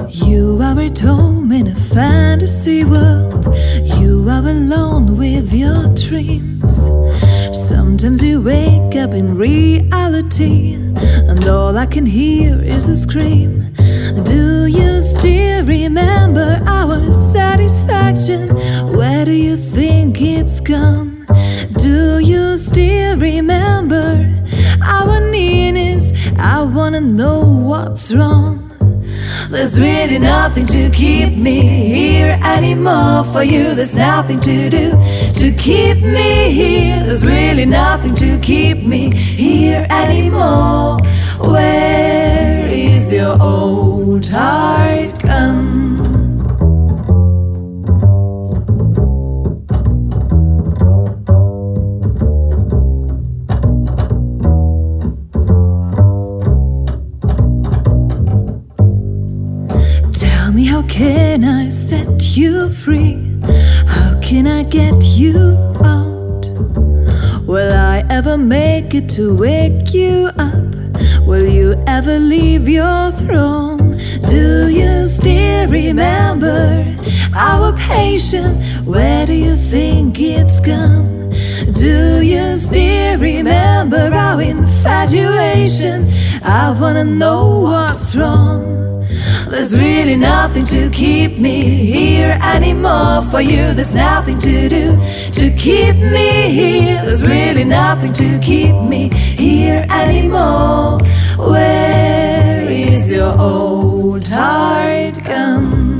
You are at home in a fantasy world. You are alone with your dreams. Sometimes you wake up in reality, and all I can hear is a scream. Do you still remember our satisfaction? Where do you think it's gone? Do you still remember our nearness? I wanna know what's wrong. There's really nothing to keep me here anymore. For you there's nothing to do to keep me here. There's really nothing to keep me here anymore. Where is your old heart gone? Tell me, how can I set you free? How can I get you out? Will I ever make it to wake you up? Will you ever leave your throne? Do you still remember our patience? Where do you think it's gone? Do you still remember our infatuation? I wanna know what's wrong. There's really nothing to keep me here anymore. For you there's nothing to do to keep me here. There's really nothing to keep me here anymore. Where is your old heart gone?